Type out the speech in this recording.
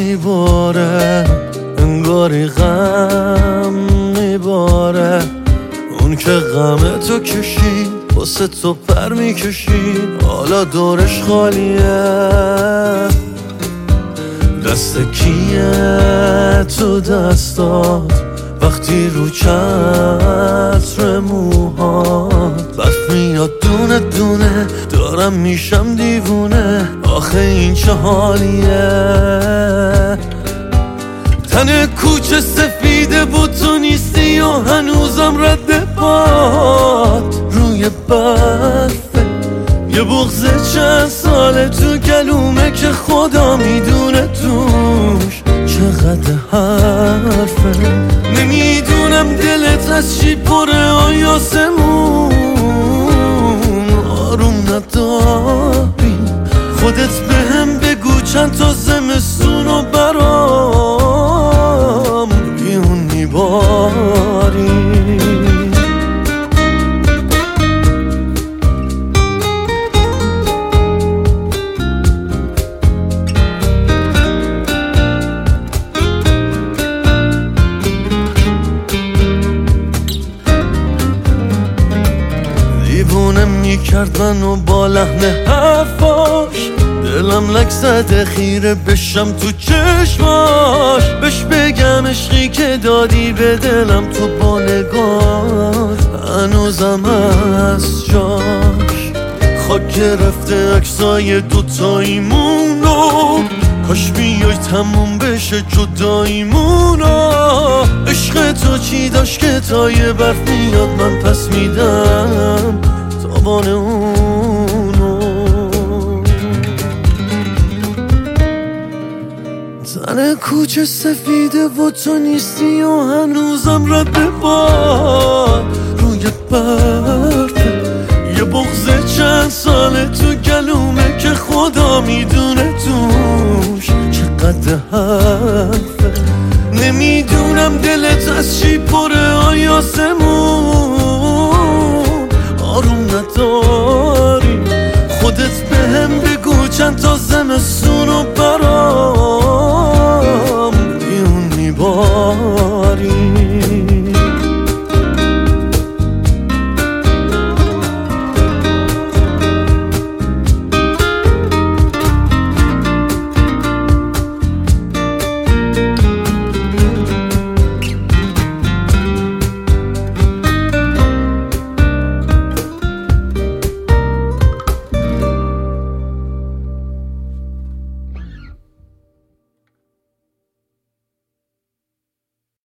میباره، انگاری غم میباره. اون که غم تو کشید واسه تو پر میکشید، حالا دورش خالیه. دست کیه تو دستات وقتی رو چتر موهات برف میاد دونه دونه، دارم میشم دیوونه. آخه این چه حالیه؟ تن کوچه سفیده بود تو نیستی و هنوزم رد پات روی برفه. یه بغض چند ساله تو گلومه که خدا میدونه توش چقدر حرفه. نمیدونم دلت از چی پره آیاسمون، آروم نداری. خودت بهم بگو چند تا زمستون و برام بیون میباری. دیوونه میکرد منو با لحن حرفاش، دلم لک زده خیره بشم تو چشماش. بهش بگم عشقی که دادی به دلم تو با نگاه هنوزم هست جاش. خاک گرفته عکسای دوتاییمونو، کاش بیای تموم بشه جداییمونو. عشق تو چی داشت که تا یه برف میاد من پس میدم تابان اونو. تن کوچه سفیده و تو نیستی و هنوزم رد باد روی برفه. یه بغض چند ساله تو گلومه که خدا میدونه توش چقدر حرفه. نمیدونم دلت از چی پره آیاسمون، آروم نداری. خودت بهم بگو چند تا زمستون و برام بیون میباری.